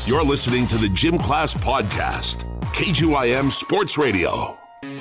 You're listening to the Gym Class Podcast, KGYM Sports Radio.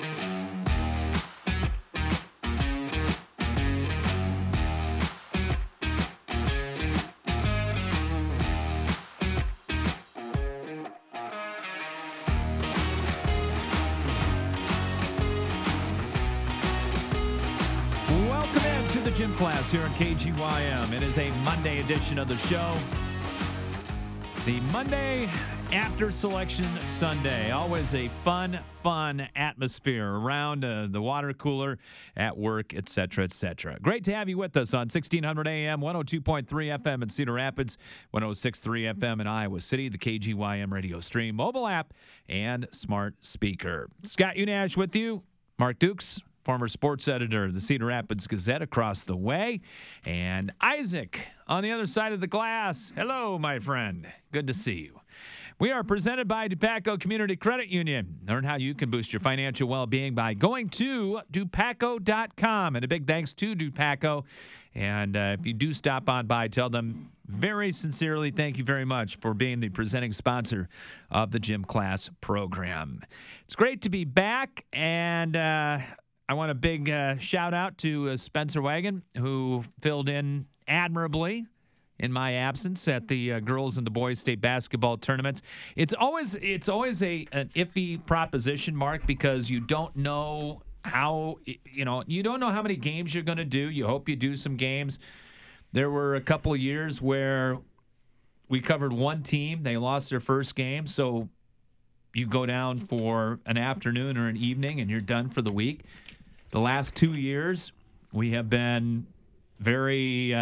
Welcome into the Gym Class here at KGYM. It is a Monday edition of the show. The Monday after Selection Sunday. Always a fun atmosphere around the water cooler, at work, etc., etc. Great to have you with us on 1600 AM, 102.3 FM in Cedar Rapids, 106.3 FM in Iowa City, the KGYM radio stream, mobile app, and smart speaker. Scott Unash with you. Mark Dukes, former sports editor of the Cedar Rapids Gazette across the way, and Isaac on the other side of the glass. Hello, my friend. Good to see you. We are presented by Dupaco Community Credit Union. Learn how you can boost your financial well-being by going to Dupaco.com. And a big thanks to Dupaco. And if you do stop on by, tell them very sincerely thank you very much for being the presenting sponsor of the Gym Class program. It's great to be back, and I want a big shout out to Spencer Wagon, who filled in admirably in my absence at the girls and the boys state basketball tournaments. It's always an iffy proposition, Mark, because you don't know you don't know how many games you're going to do. You hope you do some games. There were a couple of years where we covered one team. They lost their first game, so you go down for an afternoon or an evening and you're done for the week. The last 2 years, we have been very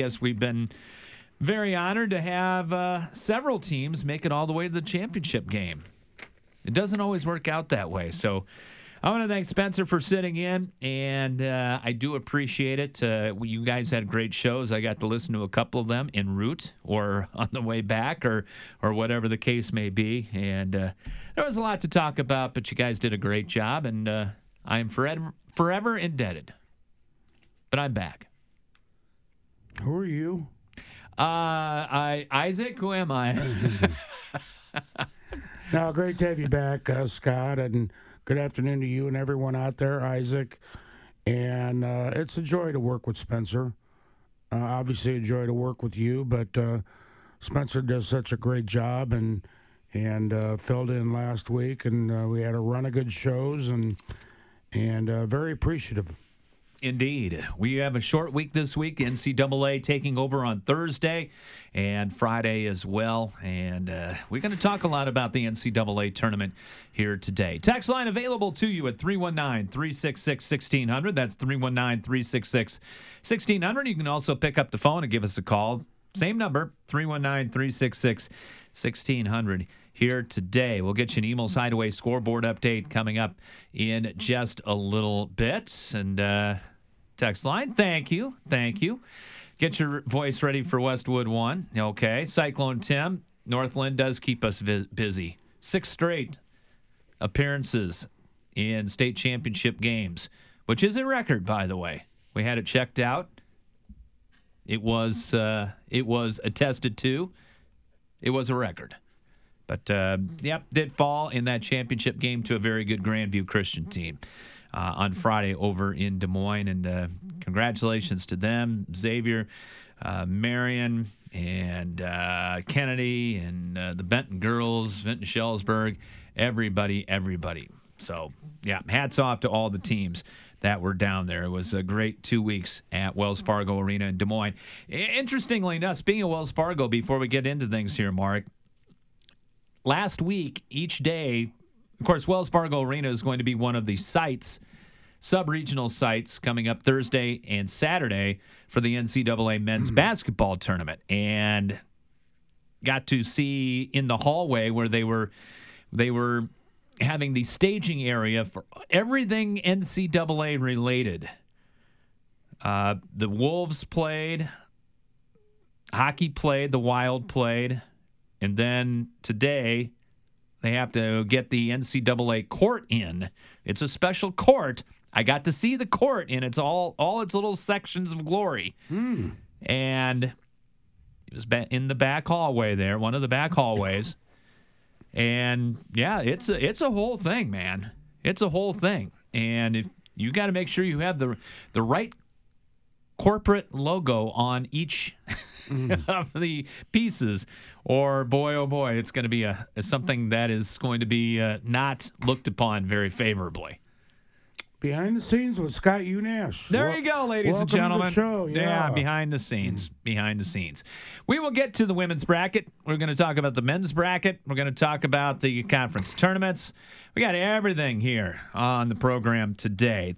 honored to have several teams make it all the way to the championship game. It doesn't always work out that way. So I want to thank Spencer for sitting in, and I do appreciate it. You guys had great shows. I got to listen to a couple of them en route or on the way back or whatever the case may be. And there was a lot to talk about, but you guys did a great job, and I am forever indebted. But I'm back. Who are you? Isaac, who am I? No, great to have you back, Scott, and good afternoon to you and everyone out there, Isaac. And it's a joy to work with Spencer. Obviously a joy to work with you, but Spencer does such a great job and filled in last week, and we had a run of good shows and very appreciative. Indeed. We have a short week this week. NCAA taking over on Thursday and Friday as well. And we're going to talk a lot about the NCAA tournament here today. Text line available to you at 319-366-1600. That's 319-366-1600. You can also pick up the phone and give us a call. Same number, 319-366-1600. Here today. We'll get you an Emos Hideaway scoreboard update coming up in just a little bit. And text line, thank you. Get your voice ready for Westwood 1. Okay. Cyclone Tim, Northland does keep us busy. 6 straight appearances in state championship games, which is a record, by the way. We had it checked out. It was attested to. It was a record. But, did fall in that championship game to a very good Grandview Christian team on Friday over in Des Moines. And congratulations to them, Xavier, Marion, and Kennedy, and the Benton girls, Vinton Schellsburg, everybody. So, hats off to all the teams that were down there. It was a great 2 weeks at Wells Fargo Arena in Des Moines. Interestingly enough, speaking of Wells Fargo, before we get into things here, Mark, last week, each day, of course, Wells Fargo Arena is going to be one of the sites, sub-regional sites, coming up Thursday and Saturday for the NCAA men's basketball tournament. And got to see in the hallway where they were having the staging area for everything NCAA related. The Wolves played, hockey played, the Wild played. And then today, they have to get the NCAA court in. It's a special court. I got to see the court in its all its little sections of glory. And He was in the back hallway there, one of the back hallways. And, yeah, it's a whole thing, man. It's a whole thing. And if you got to make sure you have the right corporate logo on each of the pieces, or boy, oh boy, it's going to be something that is going to be not looked upon very favorably. Behind the scenes with Scott Unash. There you go, ladies and gentlemen. To the show. Yeah, behind the scenes. Behind the scenes. We will get to the women's bracket. We're going to talk about the men's bracket. We're going to talk about the conference tournaments. We got everything here on the program today.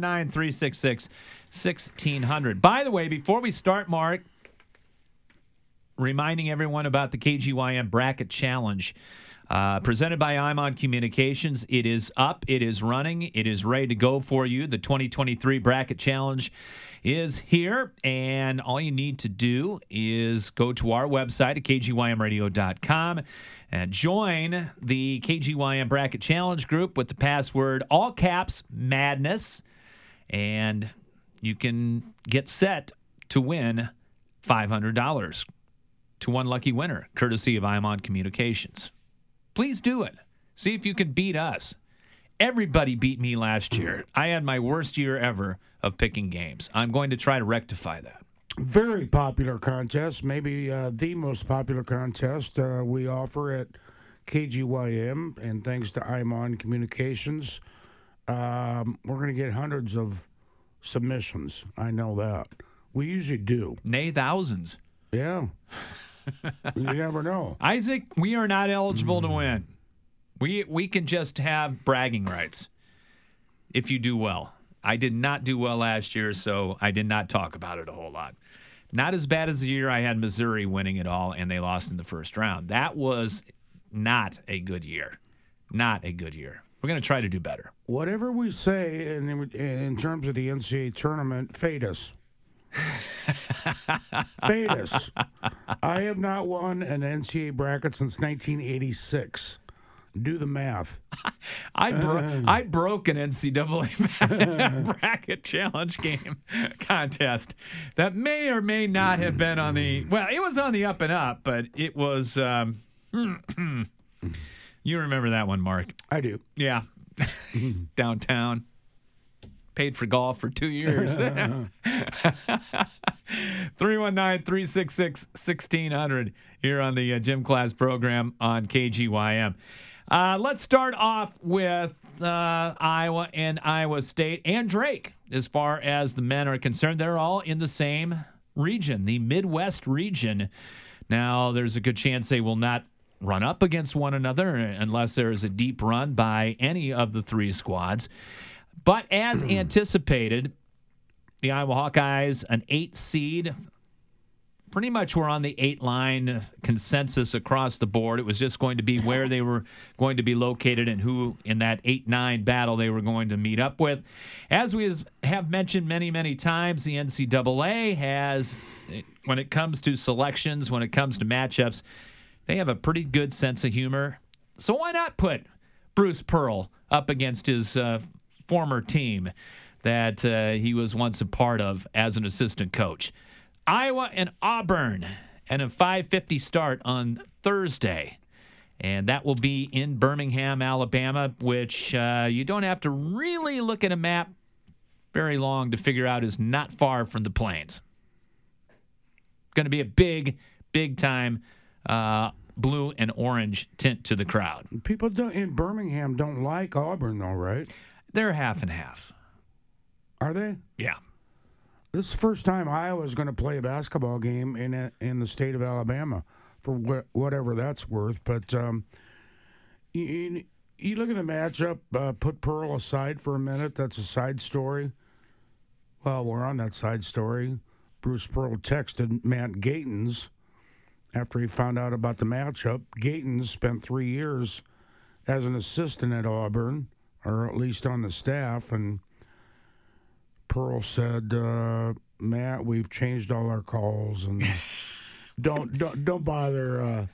319-366-1600. By the way, before we start, Mark, reminding everyone about the KGYM Bracket Challenge. Presented by Imon Communications. It is up. It is running. It is ready to go for you. The 2023 Bracket Challenge is here, and all you need to do is go to our website at kgymradio.com and join the KGYM Bracket Challenge group with the password, all caps, madness, and you can get set to win $500 to one lucky winner, courtesy of Imon Communications. Please do it. See if you can beat us. Everybody beat me last year. I had my worst year ever of picking games. I'm going to try to rectify that. Very popular contest, maybe the most popular contest we offer at KGYM, and thanks to Imon Communications, we're going to get hundreds of submissions. I know that. We usually do. Nay, thousands. Yeah. You never know. Isaac, we are not eligible to win. We can just have bragging rights if you do well. I did not do well last year, so I did not talk about it a whole lot. Not as bad as the year I had Missouri winning it all, and they lost in the first round. That was not a good year. Not a good year. We're going to try to do better. Whatever we say in terms of the NCAA tournament, fade us. Fade us. I have not won an NCAA bracket since 1986. Do the math. I broke an NCAA bracket challenge game contest that may or may not have been on the, well, it was on the up and up, but it was, you remember that one, Mark. I do. Yeah. Downtown. Paid for golf for 2 years. 319-366-1600 here on the Gym Class program on KGYM. Let's start off with Iowa and Iowa State and Drake. As far as the men are concerned, they're all in the same region, the Midwest region. Now, there's a good chance they will not run up against one another unless there is a deep run by any of the three squads. But as anticipated, the Iowa Hawkeyes, an 8 seed, pretty much were on the 8-line consensus across the board. It was just going to be where they were going to be located and who in that 8-9 battle they were going to meet up with. As we have mentioned many, many times, the NCAA has, when it comes to selections, when it comes to matchups, they have a pretty good sense of humor. So why not put Bruce Pearl up against his former team that he was once a part of as an assistant coach? Iowa and Auburn, and a 5:50 start on Thursday. And that will be in Birmingham, Alabama, which you don't have to really look at a map very long to figure out is not far from the Plains. Going to be a big, big time blue and orange tint to the crowd. People in Birmingham don't like Auburn, though, right? They're half and half. Are they? Yeah. This is the first time Iowa's going to play a basketball game in the state of Alabama, for whatever that's worth. But you look at the matchup, put Pearl aside for a minute. That's a side story. Well, we're on that side story. Bruce Pearl texted Matt Gatens after he found out about the matchup. Gatens spent 3 years as an assistant at Auburn, or at least on the staff, and Pearl said, Matt, we've changed all our calls, and don't bother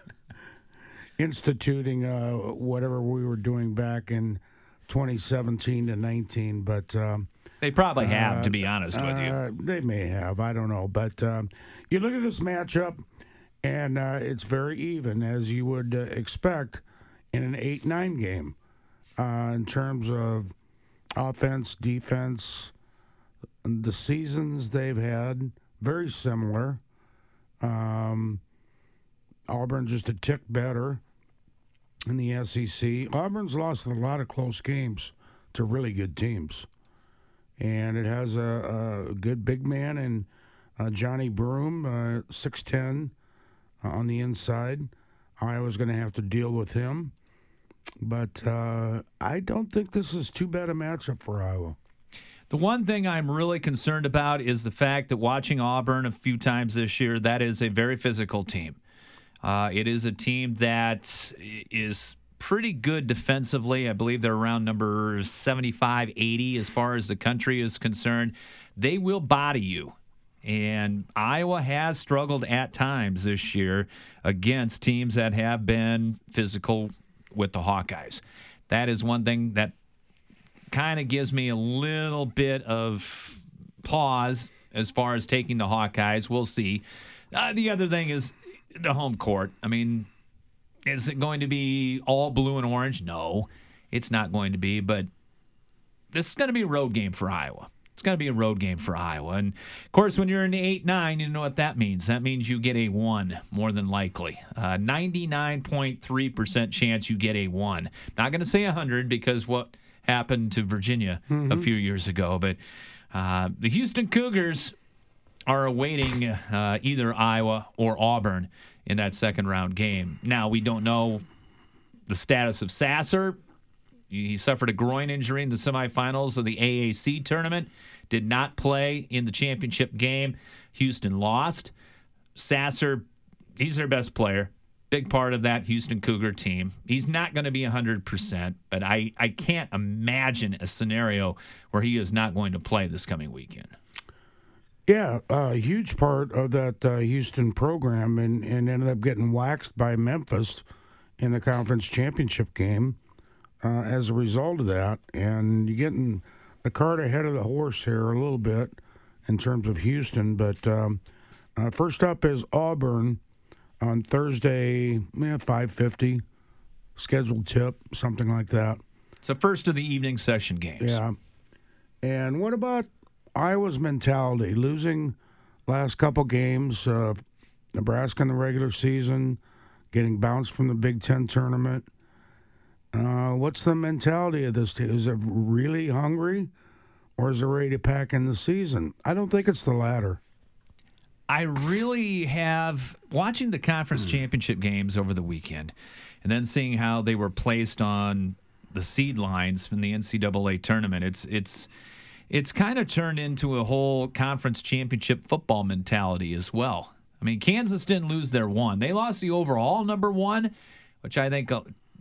instituting whatever we were doing back in 2017 to 19. But they probably have, to be honest with you. They may have. I don't know. But you look at this matchup. And it's very even, as you would expect in an 8-9 game in terms of offense, defense. The seasons they've had, very similar. Auburn just a tick better in the SEC. Auburn's lost a lot of close games to really good teams. And it has a good big man in Johnny Broom, 6'10", on the inside. Iowa's going to have to deal with him. But I don't think this is too bad a matchup for Iowa. The one thing I'm really concerned about is the fact that watching Auburn a few times this year, that is a very physical team. It is a team that is pretty good defensively. I believe they're around number 75, 80 as far as the country is concerned. They will body you. And Iowa has struggled at times this year against teams that have been physical with the Hawkeyes. That is one thing that kind of gives me a little bit of pause as far as taking the Hawkeyes. We'll see. The other thing is the home court. I mean, is it going to be all blue and orange? No, it's not going to be. But this is going to be a road game for Iowa. It's going to be a road game for Iowa. And, of course, when you're in the 8-9, you know what that means. That means you get a 1, more than likely. 99.3% chance you get a 1. Not going to say 100 because what happened to Virginia a few years ago. But the Houston Cougars are awaiting either Iowa or Auburn in that second-round game. Now, we don't know the status of Sasser. He suffered a groin injury in the semifinals of the AAC tournament, did not play in the championship game. Houston lost. Sasser, he's their best player, big part of that Houston Cougar team. He's not going to be 100%, but I can't imagine a scenario where he is not going to play this coming weekend. Yeah, a huge part of that Houston program and ended up getting waxed by Memphis in the conference championship game. As a result of that, and you're getting the cart ahead of the horse here a little bit in terms of Houston. But first up is Auburn on Thursday, 5:50, scheduled tip, something like that. It's the first of the evening session games. Yeah. And what about Iowa's mentality? Losing last couple games, Nebraska in the regular season, getting bounced from the Big Ten tournament. What's the mentality of this team? Is it really hungry, or is it ready to pack in the season? I don't think it's the latter. I really have, watching the conference championship games over the weekend, and then seeing how they were placed on the seed lines from the NCAA tournament, it's kind of turned into a whole conference championship football mentality as well. I mean, Kansas didn't lose their 1. They lost the overall number 1, which I think...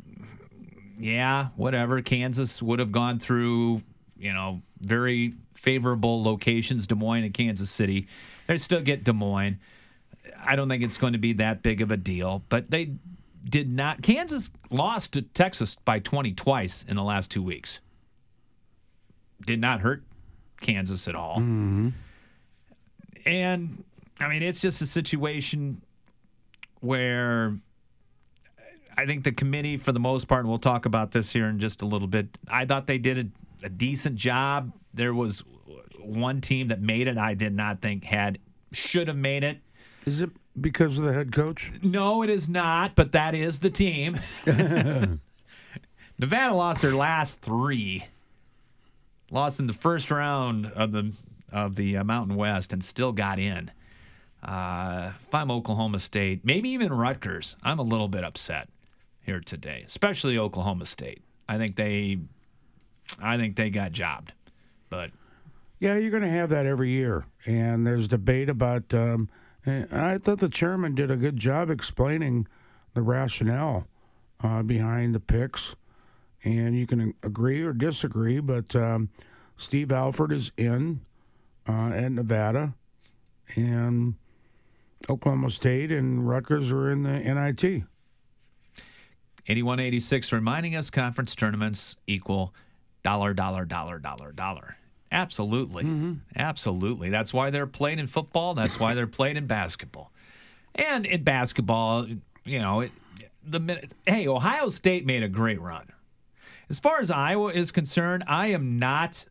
yeah, whatever. Kansas would have gone through, very favorable locations, Des Moines and Kansas City. They still get Des Moines. I don't think it's going to be that big of a deal, but they did not. Kansas lost to Texas by 20 twice in the last 2 weeks. Did not hurt Kansas at all. Mm-hmm. And, I mean, it's just a situation where I think the committee, for the most part, and we'll talk about this here in just a little bit, I thought they did a decent job. There was one team that made it I did not think should have made it. Is it because of the head coach? No, it is not, but that is the team. Nevada lost their last 3. Lost in the first round of the Mountain West and still got in. If I'm Oklahoma State, maybe even Rutgers, I'm a little bit upset here today, especially Oklahoma State. I think they got jobbed. But yeah, you're going to have that every year, and there's debate about. I thought the chairman did a good job explaining the rationale behind the picks, and you can agree or disagree. But Steve Alford is in at Nevada, and Oklahoma State and Rutgers are in the NIT. 8186 reminding us conference tournaments equal $. Absolutely. Mm-hmm. Absolutely. That's why they're played in football. That's why they're played in basketball. And in basketball, Ohio State made a great run. As far as Iowa is concerned, I am not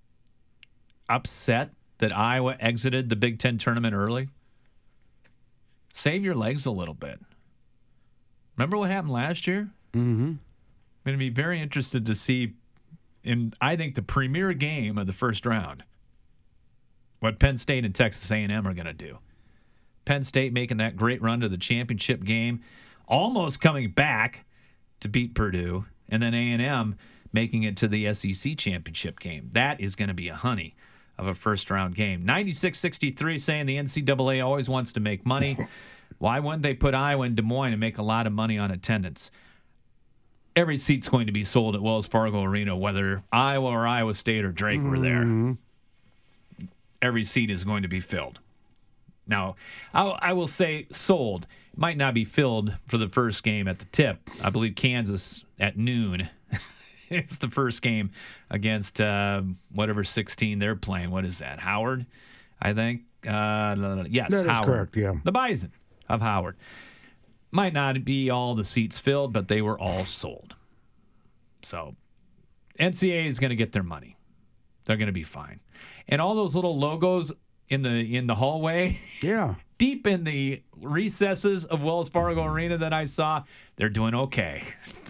upset that Iowa exited the Big Ten tournament early. Save your legs a little bit. Remember what happened last year? Mm-hmm. I'm going to be very interested to see, in I think the premier game of the first round, what Penn State and Texas A&M are going to do. Penn State making that great run to the championship game, almost coming back to beat Purdue, and then A&M making it to the SEC championship game. That is going to be a honey of a first-round game. 96-63 saying the NCAA always wants to make money. Why wouldn't they put Iowa in Des Moines and make a lot of money on attendance? Every seat's going to be sold at Wells Fargo Arena, whether Iowa or Iowa State or Drake were there. Every seat is going to be filled. Now, I will say sold. It might not be filled for the first game at the tip. I believe Kansas at noon is the first game against whatever 16 they're playing. What is that, Howard, I think? Yes, that Howard. Is correct, yeah. The Bison of Howard. Might not be all the seats filled, but they were all sold. So NCAA is going to get their money. They're going to be fine. And all those little logos in the hallway, yeah, deep in the recesses of Wells Fargo Arena that I saw, they're doing okay.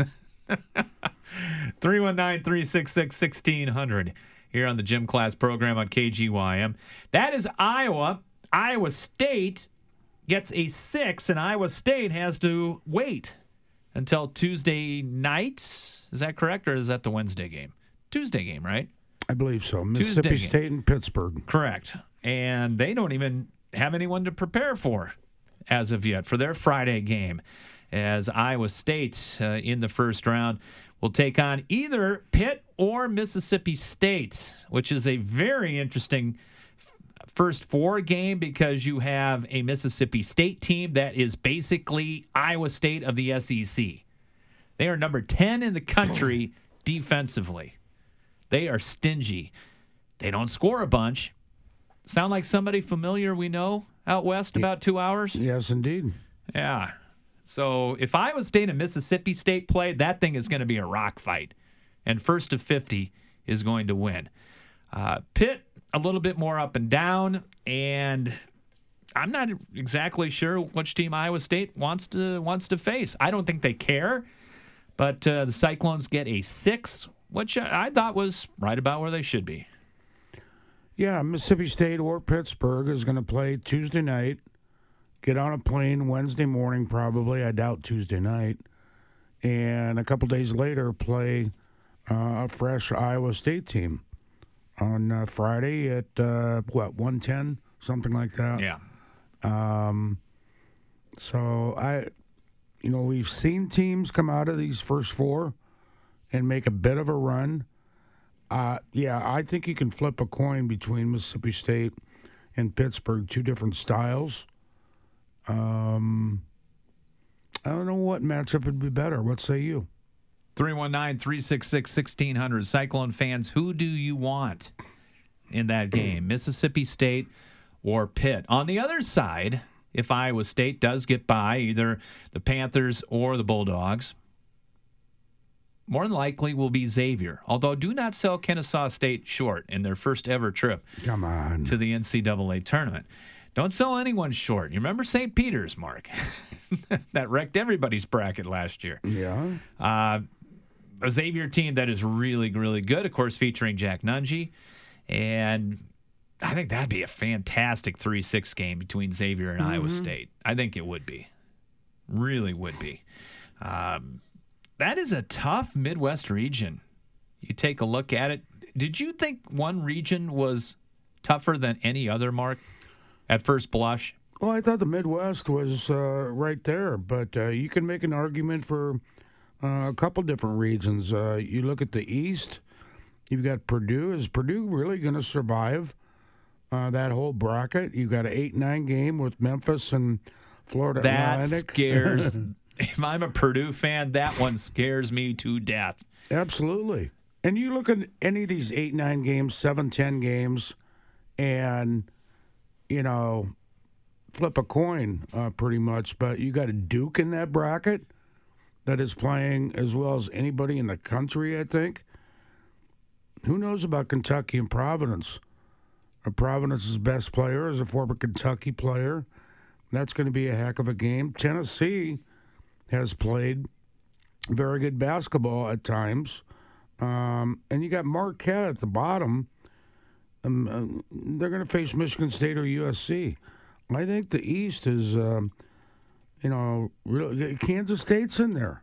319-366-1600 here on the Gym Class program on KGYM. That is Iowa. Iowa State gets a 6, and Iowa State has to wait until Tuesday night. Is that correct, or is that the Wednesday game? Tuesday game, right? I believe so. Mississippi State and Pittsburgh. Correct. And they don't even have anyone to prepare for as of yet for their Friday game, as Iowa State in the first round will take on either Pitt or Mississippi State, which is a very interesting first four game because you have a Mississippi State team that is basically Iowa State of the SEC. They are number 10 in the country defensively. They are stingy. They don't score a bunch. Sound like somebody familiar we know out west about 2 hours? Yes, indeed. Yeah. So if Iowa State and Mississippi State play, that thing is going to be a rock fight. And first to 50 is going to win. Pitt, a little bit more up and down. And I'm not exactly sure which team Iowa State wants to face. I don't think they care. But the Cyclones get a 6, which I thought was right about where they should be. Yeah, Mississippi State or Pittsburgh is going to play Tuesday night, get on a plane Wednesday morning probably, I doubt Tuesday night, and a couple days later play a fresh Iowa State team on Friday at, 1:10, something like that. Yeah. So we've seen teams come out of these first four and make a bit of a run. I think you can flip a coin between Mississippi State and Pittsburgh, two different styles. I don't know what matchup would be better. What say you? 319-366-1600. Cyclone fans, who do you want in that game? Mississippi State or Pitt? On the other side, if Iowa State does get by either the Panthers or the Bulldogs, more than likely will be Xavier. Although do not sell Kennesaw State short in their first ever trip Come on. to the NCAA tournament. Don't sell anyone short. You remember St. Peter's, Mark? That wrecked everybody's bracket last year. Yeah. A Xavier team that is really, really good, of course, featuring Jack Nunge. And I think that'd be a fantastic 3-6 game between Xavier and Iowa State. I think it would be. Really would be. That is a tough Midwest region. You take a look at it. Did you think one region was tougher than any other, Mark, at first blush? Well, I thought the Midwest was right there, but you can make an argument for a couple different regions. You look at the East, you've got Purdue. Is Purdue really going to survive that whole bracket? You've got an 8-9 game with Memphis and Florida Atlantic. That scares If I'm a Purdue fan, that one scares me to death. Absolutely. And you look at any of these 8-9 games, 7-10 games, and, flip a coin pretty much. But you got a Duke in that bracket that is playing as well as anybody in the country, I think. Who knows about Kentucky and Providence? Providence's best player is a former Kentucky player. That's going to be a heck of a game. Tennessee has played very good basketball at times. And you got Marquette at the bottom. They're going to face Michigan State or USC. I think the East is, really, Kansas State's in there.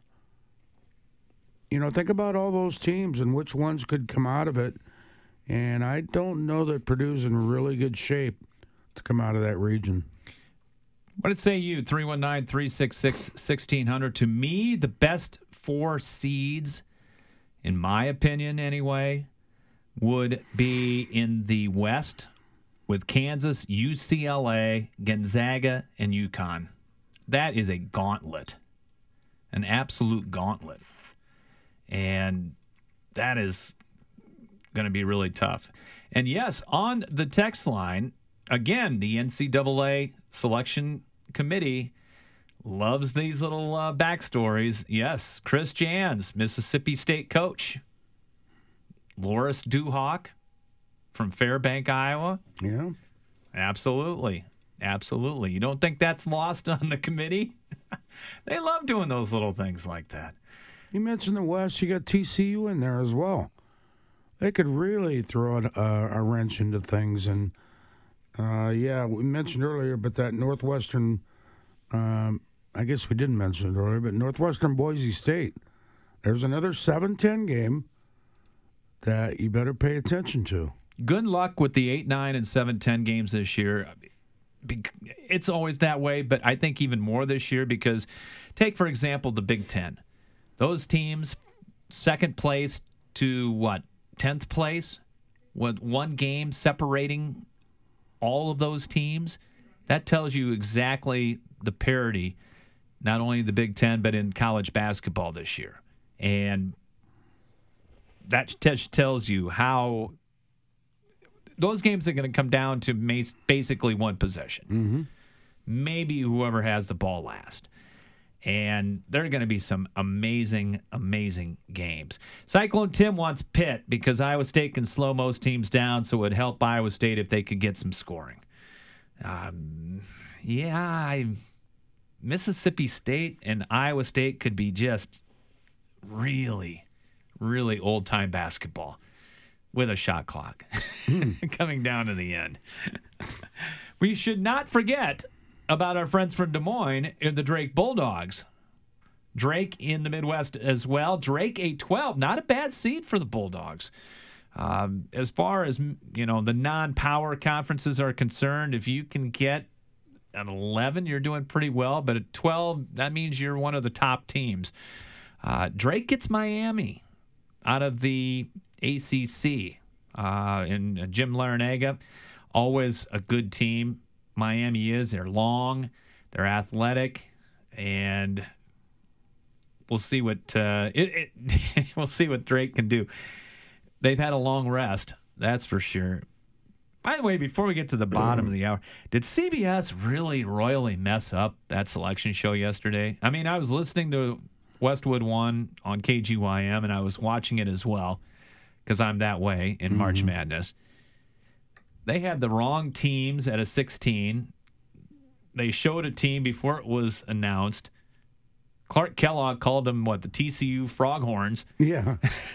Think about all those teams and which ones could come out of it. And I don't know that Purdue's in really good shape to come out of that region. What did say you? 319-366-1600. To me, the best 4 seeds, in my opinion anyway, would be in the West with Kansas, UCLA, Gonzaga, and UConn. That is a gauntlet, an absolute gauntlet. And that is going to be really tough. And yes, on the text line, again, the NCAA selection committee loves these little backstories. Yes, Chris Jans, Mississippi State coach. Loris Duhawk from Fairbank, Iowa. Yeah. Absolutely. Absolutely. You don't think that's lost on the committee? They love doing those little things like that. You mentioned the West. You got TCU in there as well. They could really throw a wrench into things. And, we mentioned earlier, but that Northwestern, I guess we didn't mention it earlier, but Northwestern Boise State. There's another 7-10 game that you better pay attention to. Good luck with the 8, 9, and 7-10 games this year. It's always that way, but I think even more this year because take, for example, the Big Ten. Those teams, second place to 10th place, with one game separating all of those teams. That tells you exactly the parity, not only in the Big Ten, but in college basketball this year. And that just tells you how those games are going to come down to basically one possession. Mm-hmm. Maybe whoever has the ball last. And there are going to be some amazing, amazing games. Cyclone Tim wants Pitt because Iowa State can slow most teams down, so it would help Iowa State if they could get some scoring. Mississippi State and Iowa State could be just really, really old-time basketball with a shot clock coming down to the end. We should not forget about our friends from Des Moines in the Drake Bulldogs. Drake in the Midwest as well. Drake, a 12, not a bad seed for the Bulldogs. As far as, the non-power conferences are concerned, if you can get an 11, you're doing pretty well. But at 12, that means you're one of the top teams. Drake gets Miami out of the ACC. And Jim Larinaga, always a good team. Miami is. They're long, they're athletic, and we'll see what we'll see what Drake can do. They've had a long rest, that's for sure. By the way, before we get to the bottom of the hour, did CBS really royally mess up that selection show yesterday? I mean, I was listening to Westwood One on KGYM, and I was watching it as well because I'm that way in March Madness. They had the wrong teams at a 16. They showed a team before it was announced. Clark Kellogg called them, the TCU Froghorns. Yeah.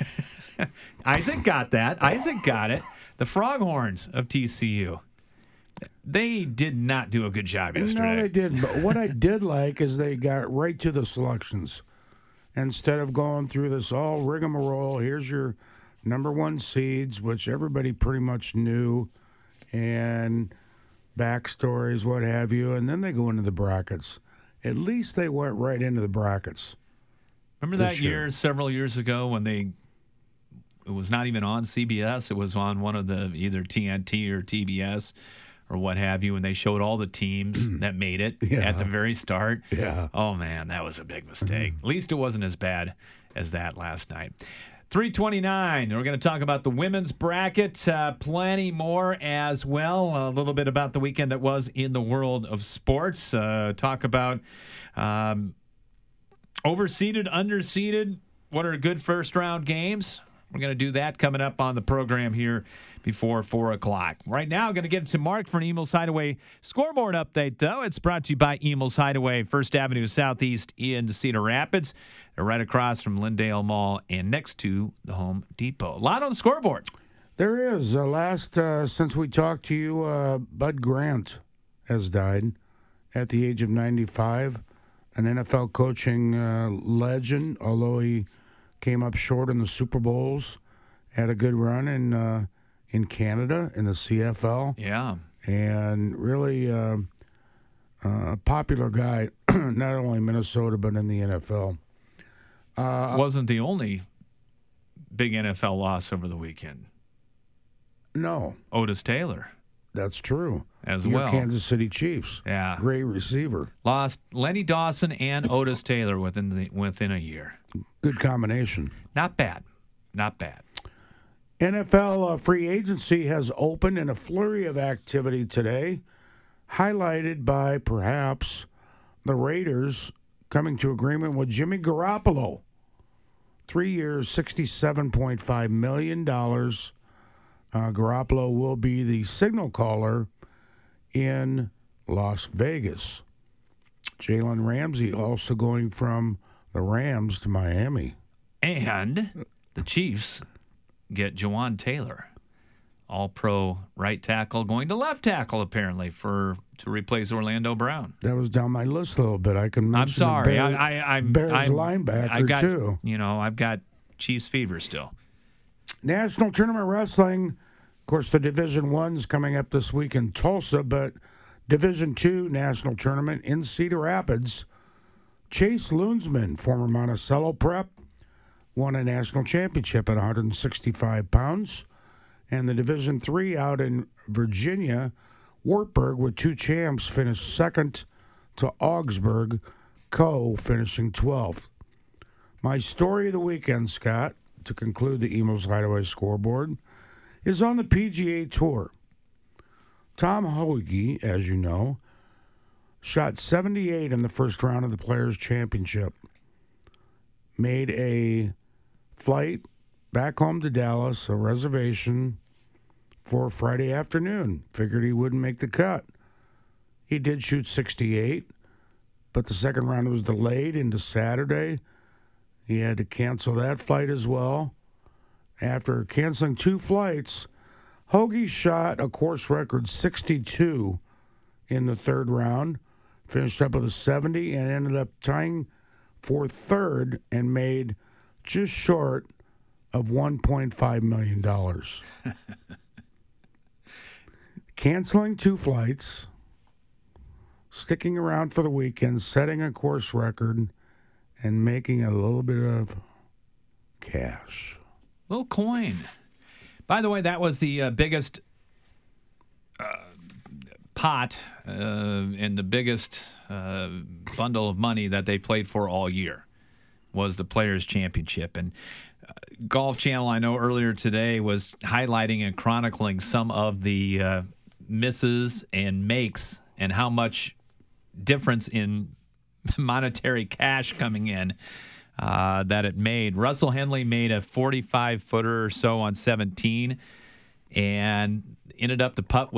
Isaac got that. Isaac got it. The Froghorns of TCU. They did not do a good job yesterday. No, they didn't. But what I did like is they got right to the selections. Instead of going through this all rigmarole, here's your number 1 seeds, which everybody pretty much knew, and backstories, what have you, and then they go into the brackets. At least they went right into the brackets. Remember that year, several years ago, when it was not even on CBS, it was on one of the either TNT or TBS or what have you, and they showed all the teams that made it at the very start. Yeah. Oh, man, that was a big mistake. At least it wasn't as bad as that last night. 3:29. We're going to talk about the women's bracket, plenty more as well. A little bit about the weekend that was in the world of sports. Talk about overseeded, underseeded. What are good first-round games? We're going to do that coming up on the program here before 4 o'clock. Right now, I'm going to get it to Mark for an Emil's Hideaway scoreboard update, though. It's brought to you by Emil's Hideaway, 1st Avenue Southeast in Cedar Rapids. They're right across from Lindale Mall and next to the Home Depot. A lot on the scoreboard. There is. Since we talked to you, Bud Grant has died at the age of 95. An NFL coaching legend, although he came up short in the Super Bowls. Had a good run in Canada in the CFL. Yeah. And really a popular guy, not only in Minnesota but in the NFL. Wasn't the only big NFL loss over the weekend. No. Otis Taylor. That's true. As Your well. Kansas City Chiefs. Yeah. Great receiver. Lost Lenny Dawson and Otis Taylor within a year. Good combination. Not bad. Not bad. NFL free agency has opened in a flurry of activity today, highlighted by perhaps the Raiders coming to agreement with Jimmy Garoppolo. 3 years, $67.5 million. Garoppolo will be the signal caller in Las Vegas. Jalen Ramsey also going from the Rams to Miami. And the Chiefs get Jawan Taylor, all-pro right tackle, going to left tackle apparently to replace Orlando Brown. That was down my list a little bit. I can mention I'm sorry. I'm linebacker too. I've got Chiefs fever still. National Tournament Wrestling, of course, the Division I's coming up this week in Tulsa, but Division II National Tournament in Cedar Rapids. Chase Loonsman, former Monticello Prep, won a national championship at 165 pounds. And the Division III out in Virginia, Wartburg with 2 champs finished second to Augsburg, finishing 12th. My story of the weekend, Scott, to conclude the Emil's Hideaway scoreboard, is on the PGA Tour. Tom Hoge, as you know, shot 78 in the first round of the Players' Championship. Made a flight back home to Dallas, a reservation for Friday afternoon. Figured he wouldn't make the cut. He did shoot 68, but the second round was delayed into Saturday. He had to cancel that flight as well. After canceling 2 flights, Hoge shot a course record 62 in the third round, finished up with a 70, and ended up tying for third and made just short of $1.5 million. Canceling 2 flights, sticking around for the weekend, setting a course record, and making a little bit of cash. Little coin. By the way, that was the biggest pot and the biggest bundle of money that they played for all year was the Players' Championship. And Golf Channel, I know earlier today, was highlighting and chronicling some of the misses and makes and how much difference in monetary cash coming in that it made. Russell Henley made a 45-footer or so on 17 and ended up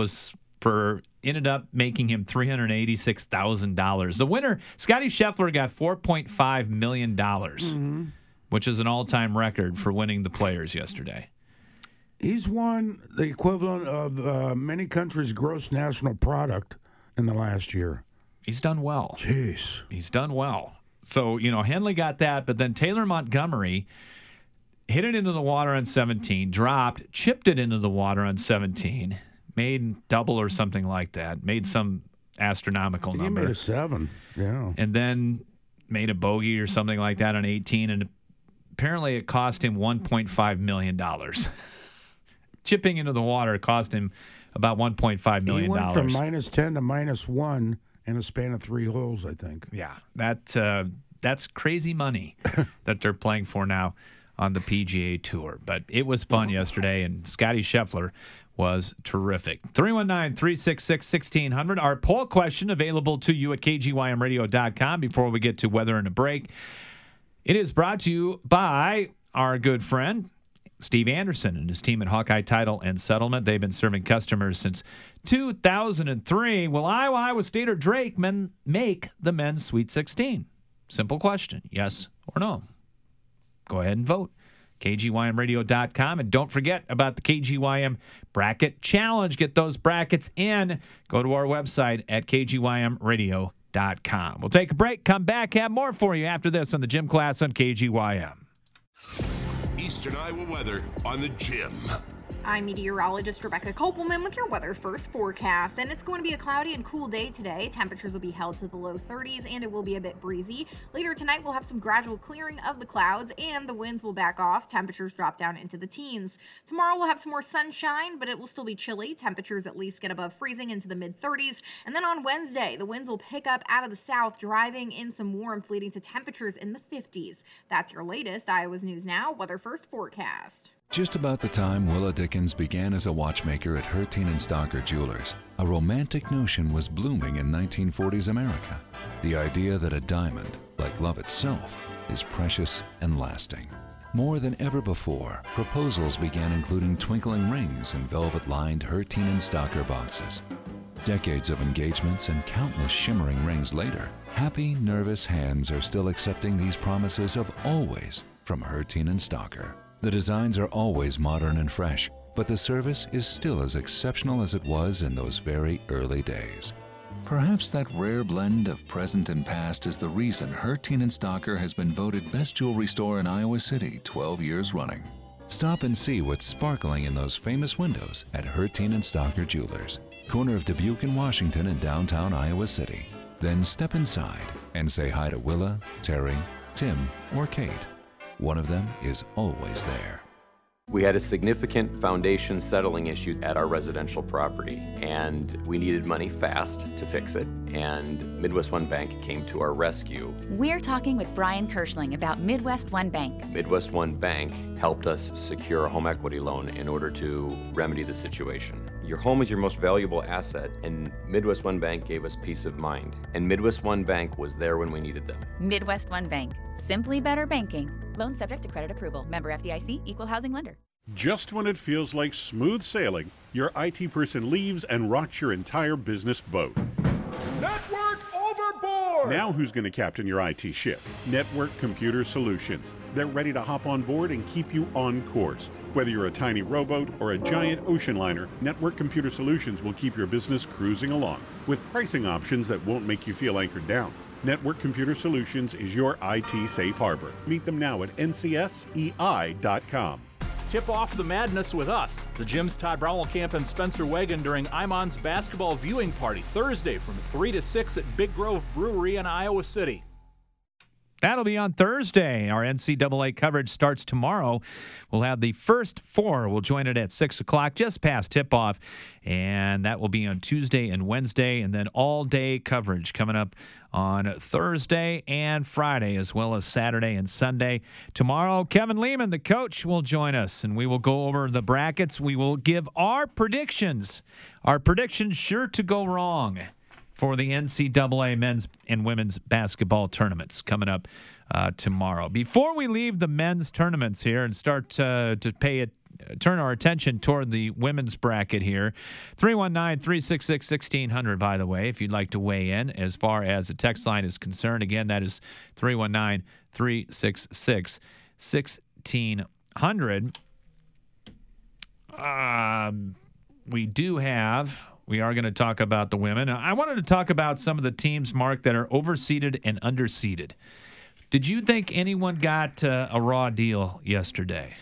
making him $386,000. The winner, Scotty Scheffler, got $4.5 million, which is an all-time record for winning the Players yesterday. He's won the equivalent of many countries' gross national product in the last year. He's done well. Jeez. He's done well. So, Henley got that, but then Taylor Montgomery hit it into the water on 17, dropped, chipped it into the water on 17, made double or something like that, made some astronomical number. He made a 7, yeah. And then made a bogey or something like that on 18, and apparently it cost him $1.5 million. Chipping into the water cost him about $1.5 million. He went from -10 to -1 in a span of 3 holes, I think. Yeah, that's crazy money that they're playing for now on the PGA Tour. But it was fun yesterday, and Scotty Scheffler was terrific. 319-366-1600. Our poll question available to you at kgymradio.com before we get to weather and a break. It is brought to you by our good friend, Steve Anderson and his team at Hawkeye Title and Settlement. They've been serving customers since 2003. Will Iowa State or Drake make the men's Sweet 16? Simple question. Yes or no? Go ahead and vote. KGYMradio.com. And don't forget about the KGYM Bracket Challenge. Get those brackets in. Go to our website at KGYMradio.com. We'll take a break, come back, have more for you after this on the Gym Class on KGYM. Eastern Iowa weather on the Gym. I'm meteorologist Rebecca Kopelman with your weather first forecast, and it's going to be a cloudy and cool day today. Temperatures will be held to the low 30s, and it will be a bit breezy. Later tonight, we'll have some gradual clearing of the clouds, and the winds will back off. Temperatures drop down into the teens. Tomorrow, we'll have some more sunshine, but it will still be chilly. Temperatures at least get above freezing into the mid-30s. And then on Wednesday, the winds will pick up out of the south, driving in some warmth, leading to temperatures in the 50s. That's your latest Iowa's News Now weather first forecast. Just about the time Willa Dickens began as a watchmaker at Hertine and Stocker Jewelers, a romantic notion was blooming in 1940s America. The idea that a diamond, like love itself, is precious and lasting. More than ever before, proposals began including twinkling rings in velvet-lined Hertine and Stocker boxes. Decades of engagements and countless shimmering rings later, happy, nervous hands are still accepting these promises of always from Hertine and Stocker. The designs are always modern and fresh, but the service is still as exceptional as it was in those very early days. Perhaps that rare blend of present and past is the reason Hertine and Stocker has been voted best jewelry store in Iowa City 12 years running. Stop and see what's sparkling in those famous windows at Hertine and Stocker Jewelers, corner of Dubuque and Washington in downtown Iowa City. Then step inside and say hi to Willa, Terry, Tim, or Kate. One of them is always there. We had a significant foundation settling issue at our residential property, and we needed money fast to fix it, and Midwest One Bank came to our rescue. We're talking with Brian Kirschling about Midwest One Bank. Midwest One Bank helped us secure a home equity loan in order to remedy the situation. Your home is your most valuable asset, and Midwest One Bank gave us peace of mind. And Midwest One Bank was there when we needed them. Midwest One Bank. Simply better banking. Loan subject to credit approval. Member FDIC, equal housing lender. Just when it feels like smooth sailing, your IT person leaves and rocks your entire business boat. Network overboard! Now who's going to captain your IT ship? Network Computer Solutions. They're ready to hop on board and keep you on course. Whether you're a tiny rowboat or a giant ocean liner, Network Computer Solutions will keep your business cruising along with pricing options that won't make you feel anchored down. Network Computer Solutions is your IT safe harbor. Meet them now at ncsei.com. Tip off the madness with us. The Gym's Todd Brown will camp in Spencer Wagon during Imon's basketball viewing party Thursday from 3 to 6 at Big Grove Brewery in Iowa City. That'll be on Thursday. Our NCAA coverage starts tomorrow. We'll have the first four. We'll join it at 6 o'clock, just past tip-off. And that will be on Tuesday and Wednesday. And then all-day coverage coming up on Thursday and Friday, as well as Saturday and Sunday. Tomorrow, Kevin Lehman, the coach, will join us, and we will go over the brackets. We will give our predictions. Our predictions sure to go wrong for the NCAA men's and women's basketball tournaments coming up tomorrow. Before we leave the men's tournaments here and start to turn our attention toward the women's bracket here, 319-366-1600, by the way, if you'd like to weigh in as far as the text line is concerned. Again, that is 319-366-1600. We are going to talk about the women. I wanted to talk about some of the teams, Mark, that are overseeded and underseeded. Did you think anyone got a raw deal yesterday?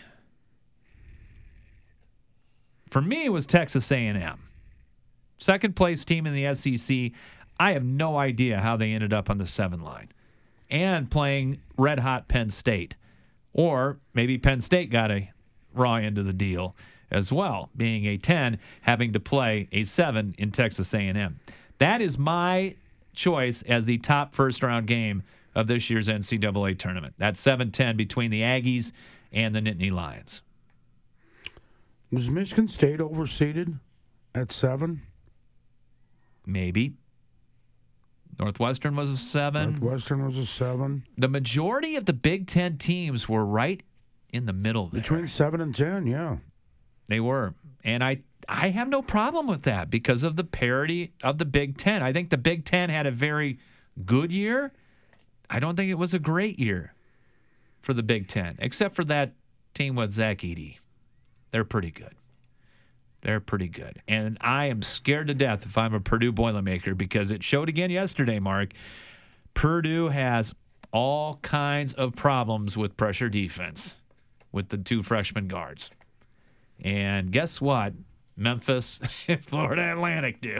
For me, it was Texas A&M. Second place team in the SEC. I have no idea how they ended up on the 7 line. And playing red-hot Penn State. Or maybe Penn State got a raw end of the deal as well, being a 10, having to play a 7 in Texas A&M. That is my choice as the top first-round game of this year's NCAA tournament. That 7-10 between the Aggies and the Nittany Lions. Was Michigan State overseeded at 7? Maybe. Northwestern was a 7. Northwestern was a 7. The majority of the Big Ten teams were right in the middle there. Between 7 and 10, yeah. They were. And I have no problem with that because of the parity of the Big Ten. I think the Big Ten had a very good year. I don't think it was a great year for the Big Ten, except for that team with Zach Edey. They're pretty good. They're pretty good. And I am scared to death if I'm a Purdue Boilermaker because it showed again yesterday, Mark. Purdue has all kinds of problems with pressure defense with the 2 freshman guards. And guess what? Memphis and Florida Atlantic do.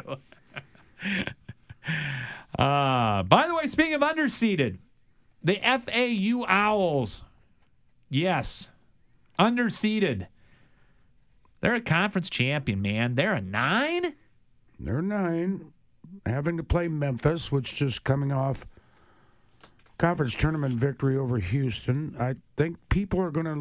By the way, speaking of underseeded, the FAU Owls. Yes, underseeded. They're a conference champion, man. They're a 9? They're 9. Having to play Memphis, which just coming off conference tournament victory over Houston. I think people are going to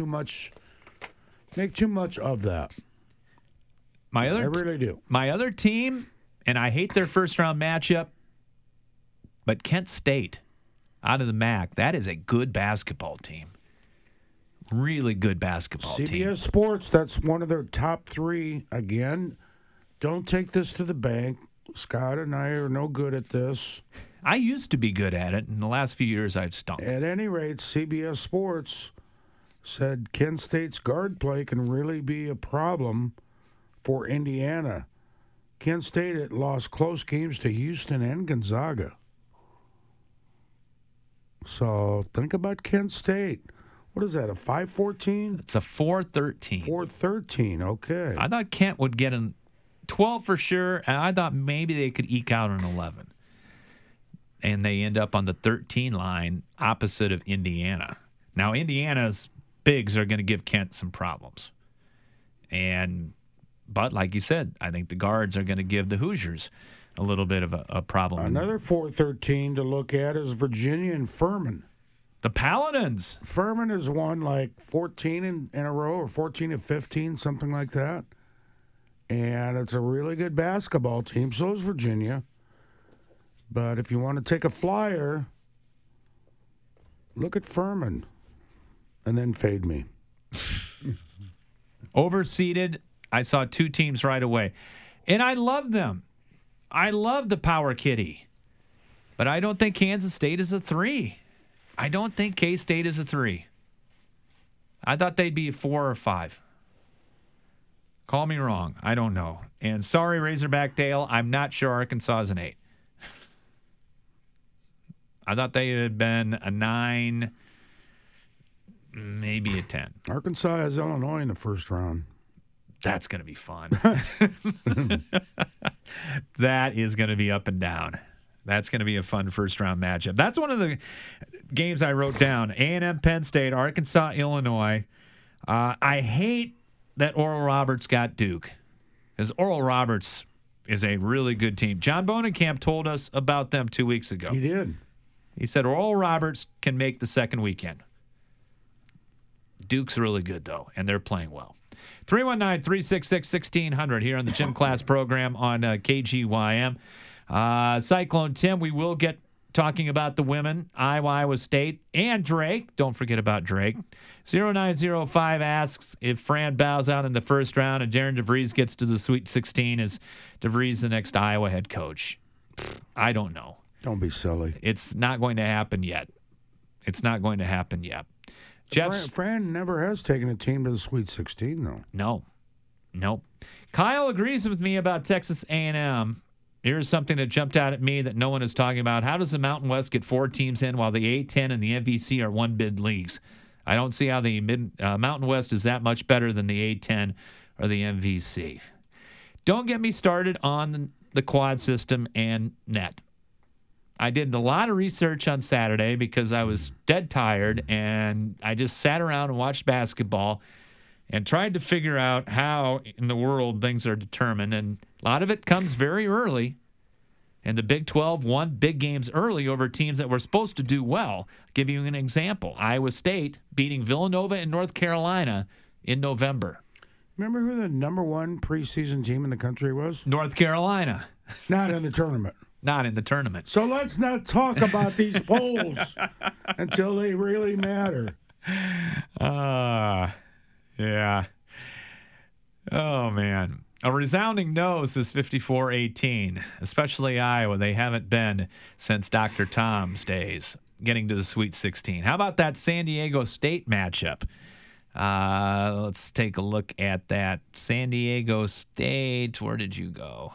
make too much of that. I really do. My other team, and I hate their first-round matchup, but Kent State out of the MAC, that is a good basketball team. Really good basketball team. CBS Sports, that's one of their top 3. Again, don't take this to the bank. Scott and I are no good at this. I used to be good at it. In the last few years, I've stunk. At any rate, CBS Sports said Kent State's guard play can really be a problem for Indiana. Kent State had lost close games to Houston and Gonzaga. So think about Kent State. What is that, a 5-14? It's a 4-13. 4-13, okay. I thought Kent would get an 12 for sure, and I thought maybe they could eke out an 11. And they end up on the 13 line opposite of Indiana. Now, Indiana's bigs are going to give Kent some problems. But like you said, I think the guards are going to give the Hoosiers a little bit of a problem. Another 4-13 to look at is Virginia and Furman. The Paladins. Furman has won like 14 in a row or 14 of 15, something like that. And it's a really good basketball team. So is Virginia. But if you want to take a flyer, look at Furman and then fade me. Overseeded, I saw 2 teams right away. And I love them. I love the Power Kitty. But I don't think Kansas State is a 3. I don't think K-State is a 3. I thought they'd be a 4 or 5. Call me wrong. I don't know. And sorry, Razorback Dale, I'm not sure Arkansas is an 8. I thought they had been a 9, maybe a 10. Arkansas has Illinois in the first round. That's going to be fun. That is going to be up and down. That's going to be a fun first-round matchup. That's one of the games I wrote down. A&M, Penn State, Arkansas, Illinois. I hate that Oral Roberts got Duke, because Oral Roberts is a really good team. John Bonenkamp told us about them 2 weeks ago. He did. He said Oral Roberts can make the second weekend. Duke's really good, though, and they're playing well. 319-366-1600 here on the Gym Class program on KGYM. Cyclone Tim, we will get talking about the women, Iowa State, and Drake. Don't forget about Drake. 0905 asks if Fran bows out in the first round and Darren DeVries gets to the Sweet 16. Is DeVries the next Iowa head coach? I don't know. Don't be silly. It's not going to happen yet. It's not going to happen yet. Fran never has taken a team to the Sweet 16, though. No. Kyle agrees with me about Texas A&M. Here's something that jumped out at me that no one is talking about. How does the Mountain West get 4 teams in while the A-10 and the MVC are one-bid leagues? I don't see how the Mountain West is that much better than the A-10 or the MVC. Don't get me started on the quad system and net. I did a lot of research on Saturday because I was dead tired, and I just sat around and watched basketball and tried to figure out how in the world things are determined. And a lot of it comes very early, And the Big 12 won big games early over teams that were supposed to do well. I'll give you an example. Iowa State beating Villanova and North Carolina in November. Remember who the number one preseason team in the country was? North Carolina. Not in the tournament. Not in the tournament. So let's not talk about these polls until they really matter. Yeah. Oh, man. A resounding no is 54-18, especially Iowa. They haven't been since Dr. Tom's days, getting to the Sweet 16. How about that San Diego State matchup? Let's take a look at that. San Diego State, where did you go?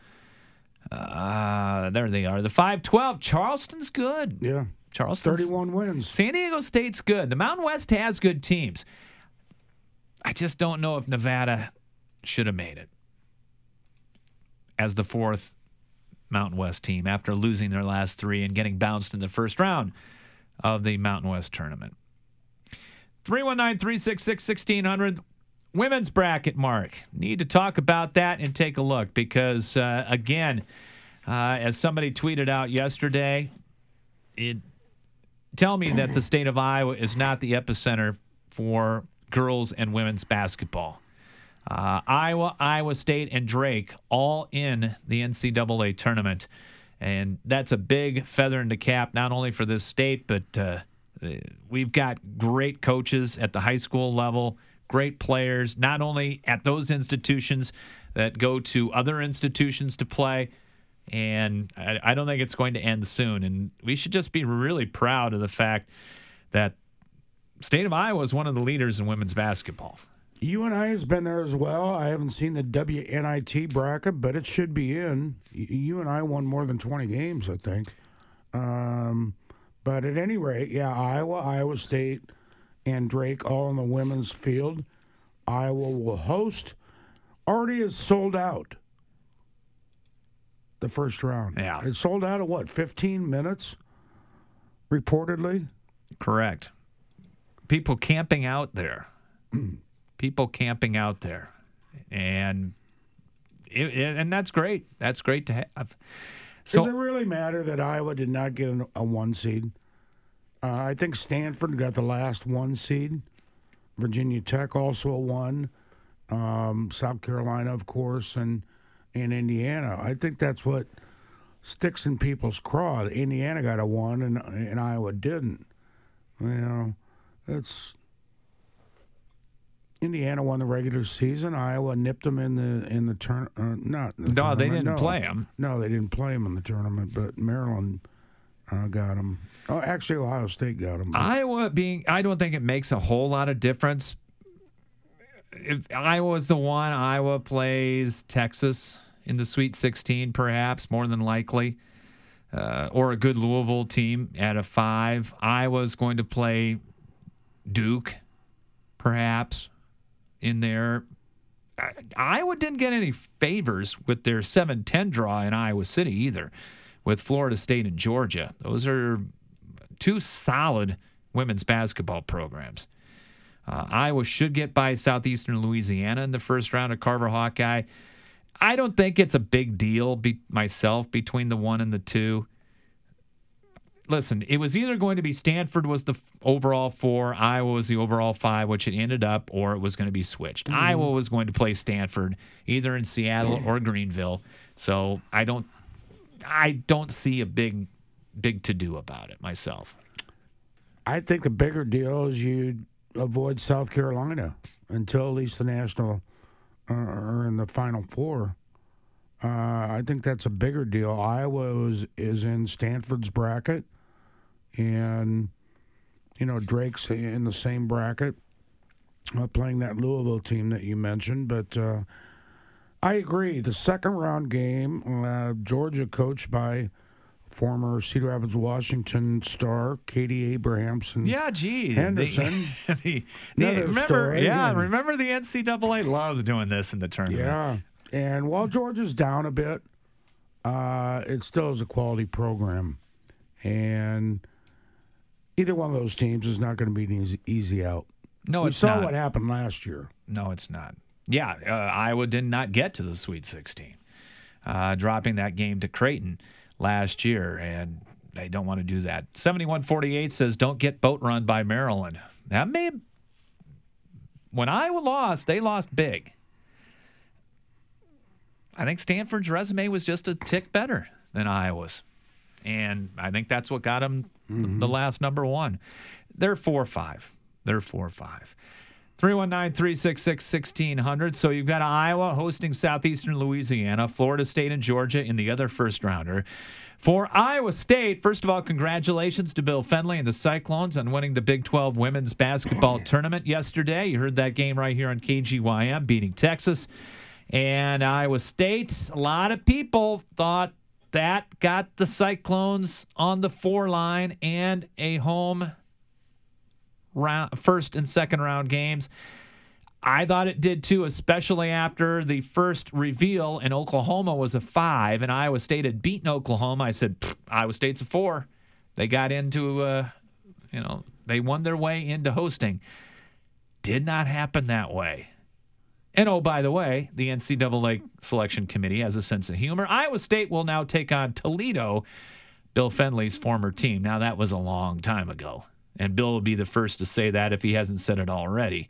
There they are. The 5-12. Charleston's good. Yeah. Charleston's 31 wins. San Diego State's good. The Mountain West has good teams. I just don't know if Nevada should have made it as the fourth Mountain West team after losing their last three and getting bounced in the first round of the Mountain West tournament. 319-366-1600. Women's bracket, Mark. Need to talk about that and take a look because, again, as somebody tweeted out yesterday, tell me that the state of Iowa is not the epicenter for girls and women's basketball. Iowa, Iowa State, and Drake all in the NCAA tournament. And that's a big feather in the cap, not only for this state, but we've got great coaches at the high school level, great players, not only at those institutions that go to other institutions to play. And I don't think it's going to end soon. And we should just be really proud of the fact that the state of Iowa is one of the leaders in women's basketball. UNI has been there as well. I haven't seen the WNIT bracket, but it should be in. UNI won more than 20 games, I think. But at any rate, yeah, Iowa, Iowa State, and Drake all in the women's field. Iowa will host. Already is sold out. The first round. Yeah. It sold out at 15 minutes, reportedly? Correct. People camping out there. And that's great. That's great to have. So, does it really matter that Iowa did not get a 1 seed? I think Stanford got the last 1 seed. Virginia Tech also a 1. South Carolina, of course, and Indiana. I think that's what sticks in people's craw. Indiana got a 1 and Iowa didn't. Indiana won the regular season. Iowa nipped them in the tournament. No, they didn't play them. No, they didn't play them in the tournament. But Maryland got them. Oh, actually, Ohio State got them. Iowa I don't think it makes a whole lot of difference. If Iowa's the one, Iowa plays Texas in the Sweet 16, perhaps more than likely, or a good Louisville team at a 5. Iowa's going to play Duke, perhaps. In there, Iowa didn't get any favors with their 7-10 draw in Iowa City either, with Florida State and Georgia. Those are two solid women's basketball programs. Iowa should get by Southeastern Louisiana in the first round of Carver Hawkeye. I don't think it's a big deal myself between the 1 and the 2. Listen, it was either going to be Stanford was the overall 4, Iowa was the overall 5, which it ended up, or it was going to be switched. Mm-hmm. Iowa was going to play Stanford either in Seattle or Greenville. So I don't see a big to-do about it myself. I think the bigger deal is you avoid South Carolina until at least the national or in the Final Four. I think that's a bigger deal. Iowa is in Stanford's bracket, and Drake's in the same bracket, playing that Louisville team that you mentioned. But I agree. The second round game, Georgia, coached by former Cedar Rapids, Washington star Katie Abrahamson. Yeah, gee, Henderson. Remember the NCAA loves doing this in the tournament. Yeah. And while Georgia's down a bit, it still is a quality program. And either one of those teams is not going to be an easy out. No, it's not. not. We saw what happened last year. No, it's not. Yeah, Iowa did not get to the Sweet 16, dropping that game to Creighton. last year, and they don't want to do that. 7148 says, don't get boat run by Maryland. That may have, when Iowa lost, they lost big. I think Stanford's resume was just a tick better than Iowa's. And I think that's what got them the last number one. They're 4-5. They're 4-5. 319-366-1600. So you've got Iowa hosting Southeastern Louisiana, Florida State and Georgia in the other first rounder. For Iowa State, first of all, congratulations to Bill Fenley and the Cyclones on winning the Big 12 women's basketball tournament yesterday. You heard that game right here on KGYM, beating Texas. And Iowa State, a lot of people thought that got the Cyclones on the 4 line and a home first and second round games. I thought it did too, especially after the first reveal in Oklahoma was a 5 and Iowa State had beaten Oklahoma. I said, Iowa State's a 4. They got into, they won their way into hosting. Did not happen that way. And oh, by the way, the NCAA selection committee has a sense of humor. Iowa State will now take on Toledo, Bill Fenley's former team. Now, that was a long time ago. And Bill will be the first to say that if he hasn't said it already.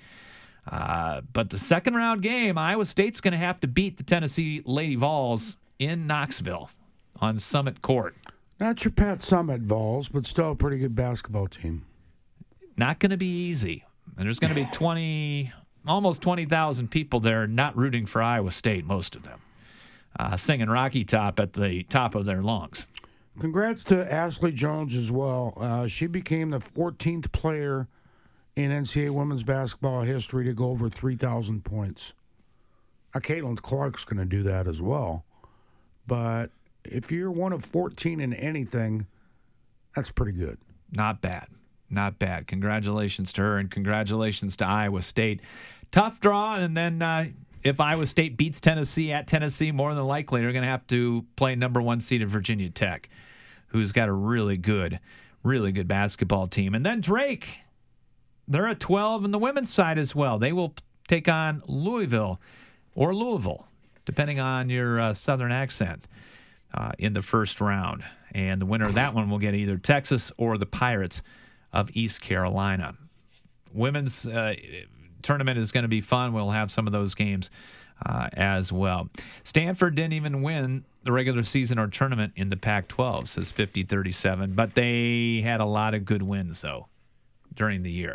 But the second round game, Iowa State's going to have to beat the Tennessee Lady Vols in Knoxville on Summit Court. Not your Pat Summit Vols, but still a pretty good basketball team. Not going to be easy. And there's going to be almost 20,000 people there not rooting for Iowa State, most of them, singing Rocky Top at the top of their lungs. Congrats to Ashley Jones as well. She became the 14th player in NCAA women's basketball history to go over 3,000 points. Caitlin Clark's going to do that as well. But if you're one of 14 in anything, that's pretty good. Not bad. Not bad. Congratulations to her, and congratulations to Iowa State. Tough draw, and then if Iowa State beats Tennessee at Tennessee, more than likely they're going to have to play number 1 seeded Virginia Tech, who's got a really good basketball team. And then Drake, they're at 12 on the women's side as well. They will take on Louisville, depending on your southern accent, in the first round. And the winner of that one will get either Texas or the Pirates of East Carolina. Women's tournament is going to be fun. We'll have some of those games as well. Stanford didn't even win the regular season or tournament in the Pac-12, says 50-37, but they had a lot of good wins, though, during the year.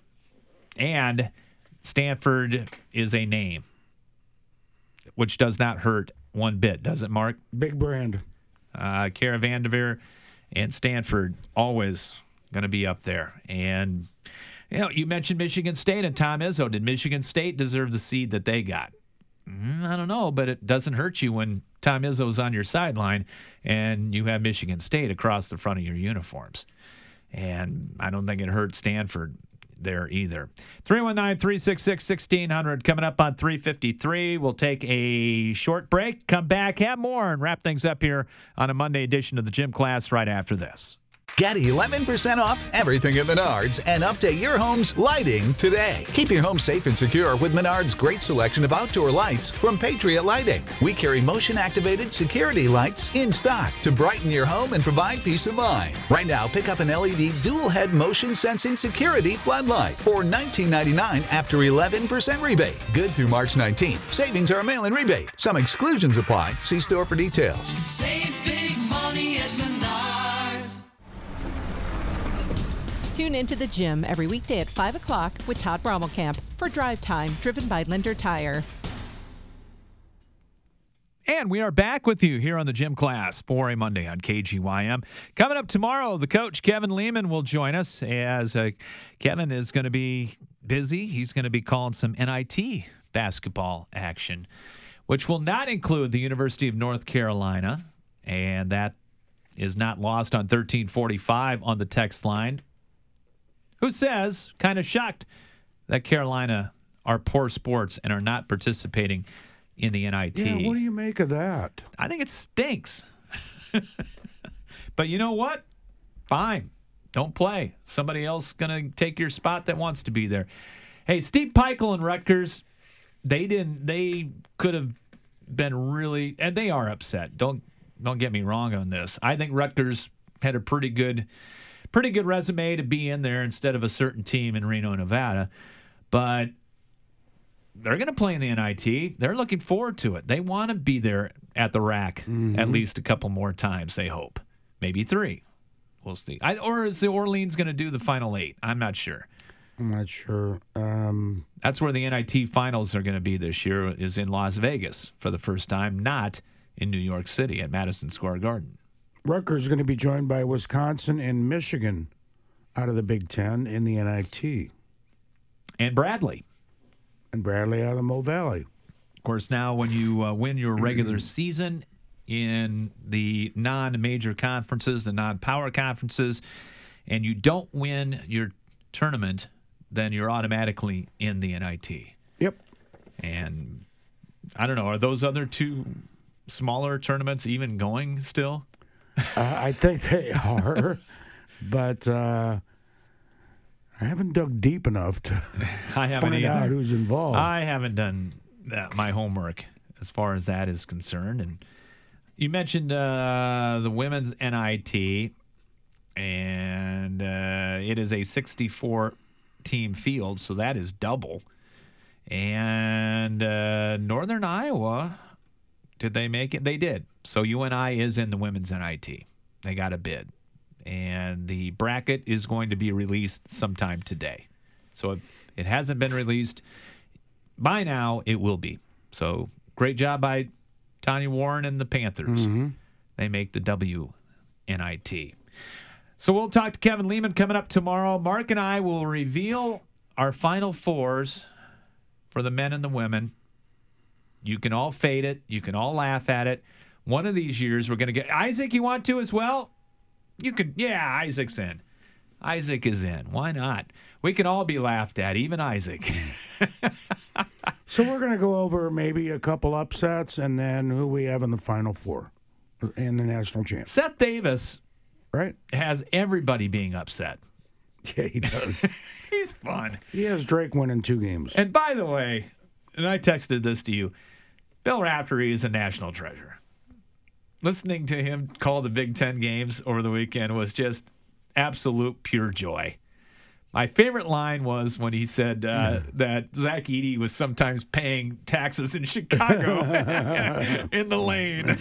And Stanford is a name, which does not hurt one bit, does it, Mark? Big brand. Kara Vanderveer and Stanford always going to be up there. And, you mentioned Michigan State and Tom Izzo. Did Michigan State deserve the seed that they got? I don't know, but it doesn't hurt you when Tom Izzo's on your sideline and you have Michigan State across the front of your uniforms. And I don't think it hurt Stanford there either. 319-366-1600 coming up on 353. We'll take a short break, come back, have more, and wrap things up here on a Monday edition of the Gym Class right after this. Get 11% off everything at Menards and update your home's lighting today. Keep your home safe and secure with Menards' great selection of outdoor lights from Patriot Lighting. We carry motion-activated security lights in stock to brighten your home and provide peace of mind. Right now, pick up an LED dual-head motion-sensing security floodlight for $19.99 after 11% rebate. Good through March 19th. Savings are a mail-in rebate. Some exclusions apply. See store for details. Save big money at Menards. Tune into the gym every weekday at 5 o'clock with Todd Brommelkamp for Drive Time, driven by Linder Tire. And we are back with you here on the Gym Class for a Monday on KGYM. Coming up tomorrow, the coach, Kevin Lehman, will join us as Kevin is going to be busy. He's going to be calling some NIT basketball action, which will not include the University of North Carolina. And that is not lost on 1345 on the text line, who says, kind of shocked that Carolina are poor sports and are not participating in the NIT. Yeah, what do you make of that? I think it stinks. But you know what? Fine. Don't play. Somebody else going to take your spot that wants to be there. Hey, Steve Pikiell and Rutgers, they could have been really, and they are upset. Don't Don't get me wrong on this. I think Rutgers had a pretty good resume to be in there instead of a certain team in Reno, Nevada. But they're going to play in the NIT. They're looking forward to it. They want to be there at the rack at least a couple more times, they hope. Maybe 3. We'll see. Or is the Orleans going to do the Final 8? I'm not sure. I'm not sure. That's where the NIT finals are going to be this year, is in Las Vegas for the first time, not in New York City at Madison Square Garden. Rutgers is going to be joined by Wisconsin and Michigan out of the Big Ten in the NIT. And Bradley. And Bradley out of the Mo Valley. Of course, now when you win your regular season in the non-major conferences, the non-power conferences, and you don't win your tournament, then you're automatically in the NIT. Yep. And I don't know, are those other 2 smaller tournaments even going still? I think they are, but I haven't dug deep enough to find out who's involved. I haven't done my homework as far as that is concerned. And you mentioned the women's NIT, and it is a 64-team field, so that is double. And Northern Iowa, did they make it? They did. So UNI is in the women's NIT. They got a bid. And the bracket is going to be released sometime today. So if it hasn't been released by now, it will be. So great job by Tanya Warren and the Panthers. They make the WNIT. So we'll talk to Kevin Lehman coming up tomorrow. Mark and I will reveal our Final Fours for the men and the women. You can all fade it. You can all laugh at it. One of these years, we're going to get Isaac. You want to as well? You could. Yeah, Isaac's in. Isaac is in. Why not? We can all be laughed at, even Isaac. So we're going to go over maybe a couple upsets and then who we have in the Final Four and the national champ. Seth Davis, right, has everybody being upset. Yeah, he does. He's fun. He has Drake winning 2 games. And by the way, and I texted this to you, Bill Raftery is a national treasure. Listening to him call the Big Ten games over the weekend was just absolute pure joy. My favorite line was when he said that Zach Edey was sometimes paying taxes in Chicago in the lane.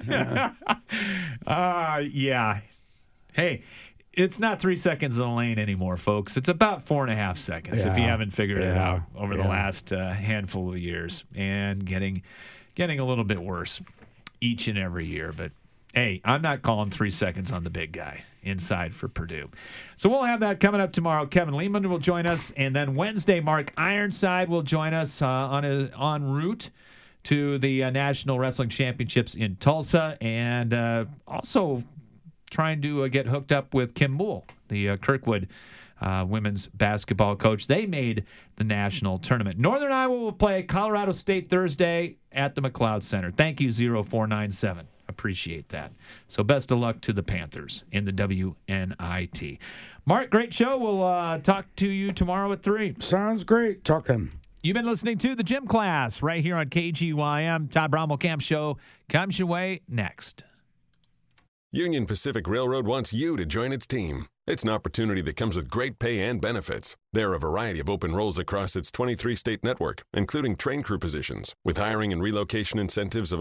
Yeah. Hey, it's not 3 seconds in the lane anymore, folks. It's about 4.5 seconds if you haven't figured it out over the last handful of years, and getting a little bit worse each and every year. But, hey, I'm not calling 3 seconds on the big guy inside for Purdue. So we'll have that coming up tomorrow. Kevin Lehman will join us. And then Wednesday, Mark Ironside will join us en route to the National Wrestling Championships in Tulsa. And also trying to get hooked up with Kim Moole, the Kirkwood women's basketball coach. They made the national tournament. Northern Iowa will play Colorado State Thursday at the McLeod Center. Thank you, 0497. Appreciate that. So best of luck to the Panthers in the WNIT. Mark, great show. We'll talk to you tomorrow at 3. Sounds great. Talk to him. You've been listening to The Gym Class right here on KGYM. Todd Bromwell-Camp Show comes your way next. Union Pacific Railroad wants you to join its team. It's an opportunity that comes with great pay and benefits. There are a variety of open roles across its 23-state network, including train crew positions, with hiring and relocation incentives of